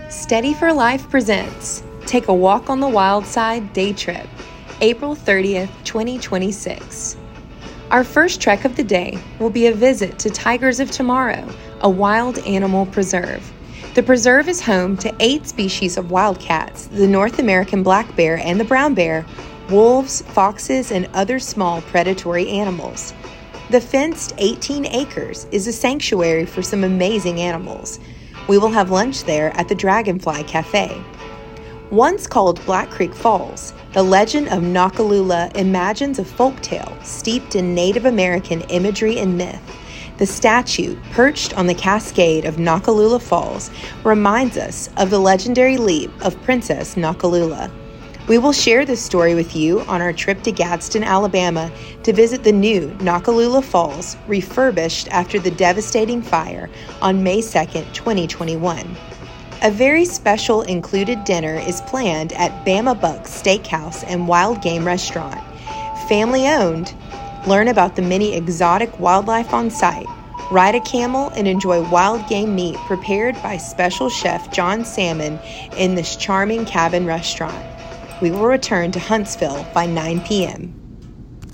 Steady for Life presents Take a Walk on the Wild Side Day Trip, April 30th, 2026. Our first trek of the day will be a visit to Tigers of Tomorrow, a wild animal preserve. The preserve is home to 8 species of wildcats, the North American black bear and the brown bear, wolves, foxes, and other small predatory animals. The fenced 18 acres is a sanctuary for some amazing animals. We will have lunch there at the Dragonfly Cafe. Once called Black Creek Falls, the legend of Noccalula imagines a folktale steeped in Native American imagery and myth. The statue, perched on the cascade of Noccalula Falls, reminds us of the legendary leap of Princess Noccalula. We will share this story with you on our trip to Gadsden, Alabama, to visit the new Noccalula Falls, refurbished after the devastating fire on May 2nd, 2021. A very special included dinner is planned at Bama Buck's Steakhouse and Wild Game Restaurant. Family owned. Learn about the many exotic wildlife on site. Ride a camel and enjoy wild game meat prepared by special chef John Salmon in this charming cabin restaurant. We will return to Huntsville by 9 p.m.